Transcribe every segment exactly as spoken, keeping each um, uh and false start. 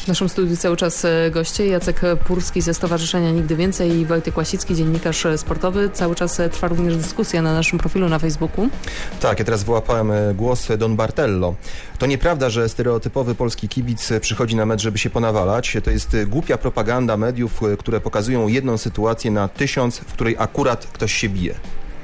W naszym studiu cały czas goście. Jacek Purski ze Stowarzyszenia Nigdy Więcej i Wojtek Łasicki, dziennikarz sportowy. Cały czas trwa również dyskusja na naszym profilu na Facebooku. Tak, ja teraz wyłapałem głos Don Bartello. To nieprawda, że stereotypowy polski kibic przychodzi na mecz, żeby się ponawalać. To jest głupia propaganda mediów, które pokazują jedną sytuację na tysiąc, w której akurat ktoś się bije.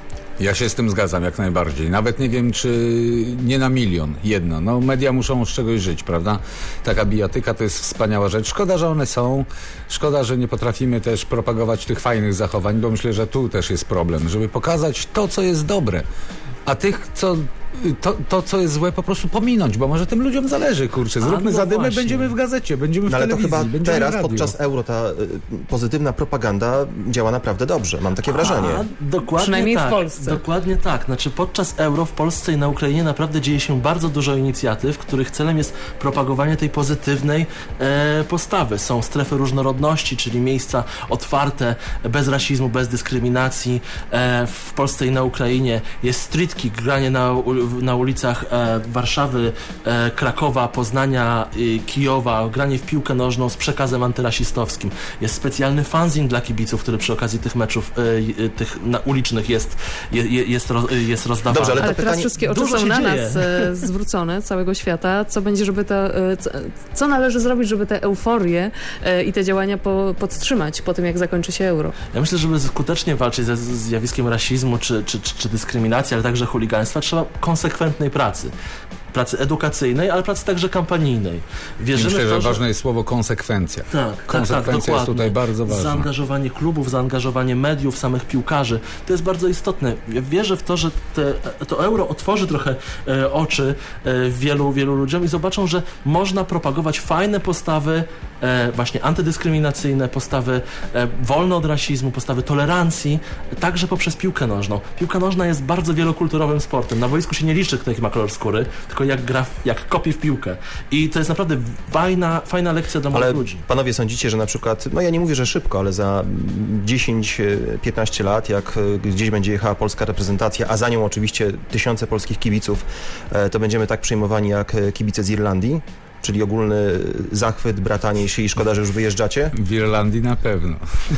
Ja się z tym zgadzam jak najbardziej. Nawet nie wiem, czy nie na milion, jedno. No media muszą z czegoś żyć, prawda? Taka bijatyka to jest wspaniała rzecz. Szkoda, że one są. Szkoda, że nie potrafimy też propagować tych fajnych zachowań, bo myślę, że tu też jest problem, żeby pokazać to, co jest dobre. A tych, co... To, to, co jest złe, po prostu pominąć, bo może tym ludziom zależy, kurczę. Zróbmy no zadymę, właśnie. Będziemy w gazecie, będziemy w no, ale telewizji, to chyba będziemy teraz, w radiu. podczas Euro, ta y, pozytywna propaganda działa naprawdę dobrze. Mam takie wrażenie. A, dokładnie Przynajmniej tak, w Polsce. Dokładnie tak. Znaczy podczas Euro w Polsce i na Ukrainie naprawdę dzieje się bardzo dużo inicjatyw, których celem jest propagowanie tej pozytywnej e, postawy. Są strefy różnorodności, czyli miejsca otwarte, bez rasizmu, bez dyskryminacji. E, w Polsce i na Ukrainie jest street kick, granie na, na ulicach E, Warszawy, e, Krakowa, Poznania, e, Kijowa, granie w piłkę nożną z przekazem antyrasistowskim. Jest specjalny fanzin dla kibiców, który przy okazji tych meczów e, e, tych na, ulicznych jest, je, jest, roz, jest rozdawany. Dobrze, ale, ale to teraz pytanie... wszystkie oczy są na nas e, zwrócone, całego świata. Co będzie, żeby to, e, co, co należy zrobić, żeby tę euforię e, i te działania po, podtrzymać po tym, jak zakończy się Euro? Ja myślę, żeby skutecznie walczyć ze zjawiskiem rasizmu czy, czy, czy, czy dyskryminacji, ale także chuligaństwa, trzeba konsekwentnej pracy. Pracy edukacyjnej, ale pracy także kampanijnej. Wierzymy Myślę, w to, że że ważne jest słowo konsekwencja. Tak, konsekwencja tak, tak, jest tutaj bardzo ważna. Zaangażowanie klubów, zaangażowanie mediów, samych piłkarzy, to jest bardzo istotne. Ja wierzę w to, że te, to Euro otworzy trochę e, oczy e, wielu, wielu ludziom i zobaczą, że można propagować fajne postawy, e, właśnie antydyskryminacyjne, postawy e, wolne od rasizmu, postawy tolerancji, także poprzez piłkę nożną. Piłka nożna jest bardzo wielokulturowym sportem. Na boisku się nie liczy, kto jaki ma kolor skóry, tylko jak gra, jak kopie w piłkę. I to jest naprawdę fajna, fajna lekcja dla młodych ludzi. Panowie sądzicie, że na przykład, no ja nie mówię, że szybko, ale za dziesięć piętnaście lat, jak gdzieś będzie jechała polska reprezentacja, a za nią oczywiście tysiące polskich kibiców, to będziemy tak przejmowani jak kibice z Irlandii? Czyli ogólny zachwyt, bratanie się i szkoda, że już wyjeżdżacie? W Irlandii na pewno.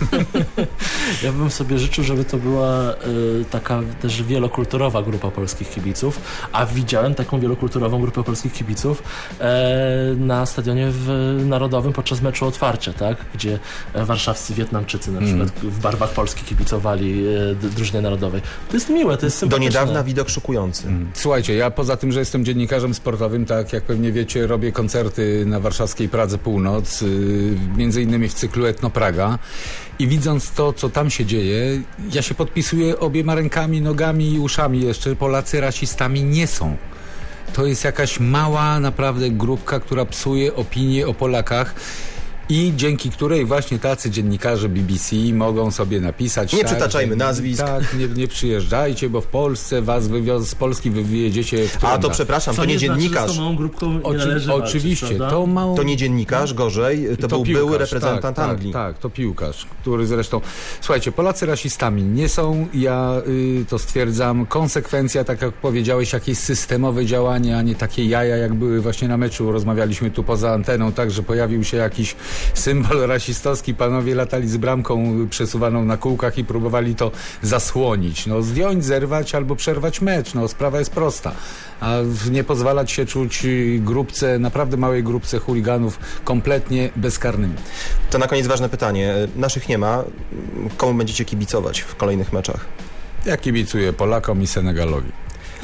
Ja bym sobie życzył, żeby to była y, taka też wielokulturowa grupa polskich kibiców, a widziałem taką wielokulturową grupę polskich kibiców e, na stadionie w Narodowym podczas meczu otwarcia, tak? Gdzie warszawscy Wietnamczycy na przykład mm. w barwach Polski kibicowali e, drużynie narodowej. To jest miłe, to jest sympatyczne. Do niedawna widok szokujący. Mm. Słuchajcie, ja poza tym, że jestem dziennikarzem sportowym, tak jak pewnie wiecie, robię koncerty koncerty na warszawskiej Pradze Północ, między innymi w cyklu Etno Praga. I widząc to, co tam się dzieje, ja się podpisuję obiema rękami, nogami i uszami jeszcze. Polacy rasistami nie są. To jest jakaś mała naprawdę grupka, która psuje opinię o Polakach. I dzięki której właśnie tacy dziennikarze B B C mogą sobie napisać... Nie tak, przytaczajmy nazwisk. Tak, nie, nie przyjeżdżajcie, bo w Polsce was wywiozą, z Polski wy wyjedziecie w trądach. A to przepraszam, Co to nie, nie dziennikarz. Znaczy, z tą małą grupką nie Oczy, należy oczywiście, walczyć, to mał... To nie dziennikarz, gorzej, to, to był piłkarz, były reprezentant tak, Anglii. Tak, tak, to piłkarz, który zresztą... Słuchajcie, Polacy rasistami nie są, ja y, to stwierdzam. Konsekwencja, tak jak powiedziałeś, jakieś systemowe działanie, a nie takie jaja, jak były właśnie na meczu. Rozmawialiśmy tu poza anteną, tak, że pojawił się jakiś symbol rasistowski. Rasistowski, panowie latali z bramką przesuwaną na kółkach i próbowali to zasłonić. No zdjąć, zerwać albo przerwać mecz. No sprawa jest prosta. A nie pozwalać się czuć grupce, naprawdę małej grupce chuliganów kompletnie bezkarnymi. To na koniec ważne pytanie. Naszych nie ma. Komu będziecie kibicować w kolejnych meczach? Ja kibicuję Polakom i Senegalowi.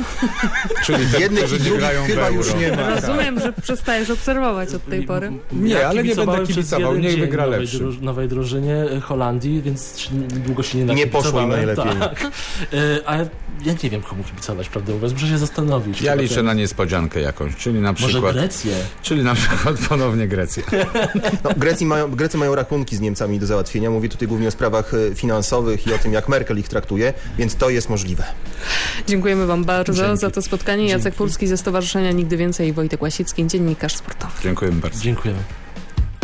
Czyli te, jednych którzy nie grają w chyba euro. już nie ma. Rozumiem, że przestajesz obserwować od tej pory. Nie, ja ale nie będę kibicował, niech wygra nowej, lepszy. Druż, nowej drużynie Holandii, więc długo się nie nakibicowałem. Nie poszło im najlepiej. Tak. E, ale ja nie wiem, komu kibicować, prawdę mówiąc, muszę się zastanowić. Ja liczę na niespodziankę jakąś, czyli na przykład... Może Grecję? Czyli na przykład ponownie Grecję. No, Grecji mają, Grecy mają rachunki z Niemcami do załatwienia. Mówię tutaj głównie o sprawach finansowych i o tym, jak Merkel ich traktuje, więc to jest możliwe. Dziękujemy wam bardzo Dzięki. za to spotkanie. Jacek Purski ze Stowarzyszenia Nigdy Więcej i Wojtek Łasicki, dziennikarz sportowy. Dziękujemy bardzo. Dziękujemy.